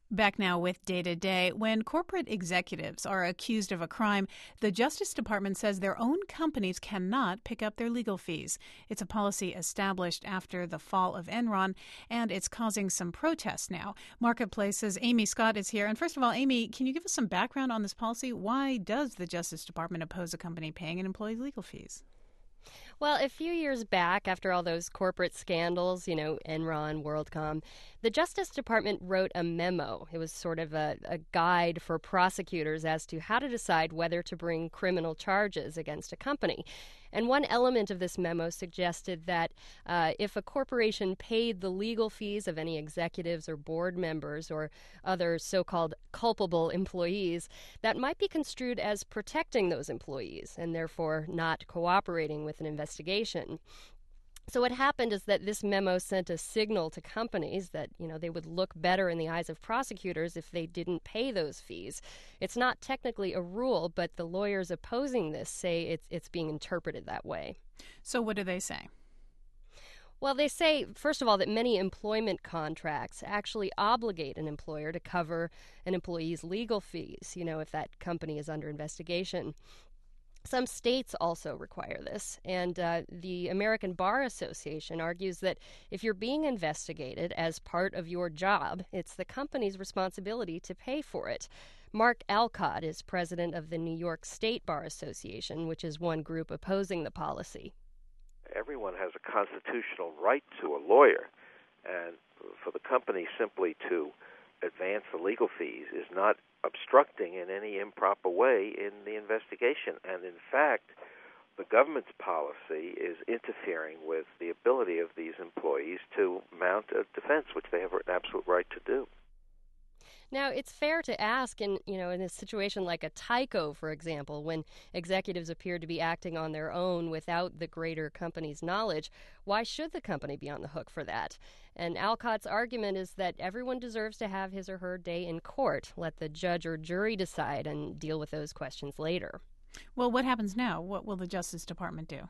Back now with Day to Day. When corporate executives are accused of a crime, the Justice Department says their own companies cannot pick up their legal fees. It's a policy established after the fall of Enron, and it's causing some protests now. Marketplace's Amy Scott is here. And first of all, Amy, can you give us some background on this policy? Why does the Justice Department oppose a company paying an employee's legal fees? Well, a few years back, after all those corporate scandals, Enron, WorldCom, the Justice Department wrote a memo. It was sort of a guide for prosecutors as to how to decide whether to bring criminal charges against a company. And one element of this memo suggested that if a corporation paid the legal fees of any executives or board members or other so-called culpable employees, that might be construed as protecting those employees and therefore not cooperating with an investigation. So what happened is that this memo sent a signal to companies that, they would look better in the eyes of prosecutors if they didn't pay those fees. It's not technically a rule, but the lawyers opposing this say it's being interpreted that way. So what do they say? Well, they say, first of all, that many employment contracts actually obligate an employer to cover an employee's legal fees, if that company is under investigation. Some states also require this, and the American Bar Association argues that if you're being investigated as part of your job, it's the company's responsibility to pay for it. Mark Alcott is president of the New York State Bar Association, which is one group opposing the policy. Everyone has a constitutional right to a lawyer, and for the company simply to advance the legal fees is not obstructing in any improper way in the investigation. And in fact, the government's policy is interfering with the ability of these employees to mount a defense, which they have an absolute right to do. Now, it's fair to ask in a situation like a Tyco, for example, when executives appear to be acting on their own without the greater company's knowledge, why should the company be on the hook for that? And Alcott's argument is that everyone deserves to have his or her day in court. Let the judge or jury decide and deal with those questions later. Well, what happens now? What will the Justice Department do?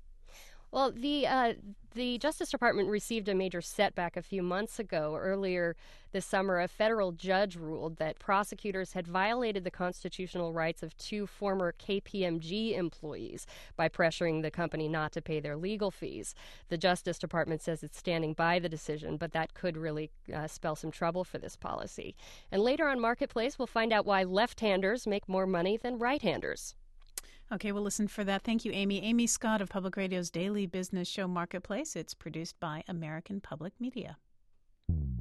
Well, the Justice Department received a major setback a few months ago. Earlier this summer, a federal judge ruled that prosecutors had violated the constitutional rights of two former KPMG employees by pressuring the company not to pay their legal fees. The Justice Department says it's standing by the decision, but that could really spell some trouble for this policy. And later on Marketplace, we'll find out why left-handers make more money than right-handers. Okay, we'll listen for that. Thank you, Amy. Amy Scott of Public Radio's daily business show Marketplace. It's produced by American Public Media.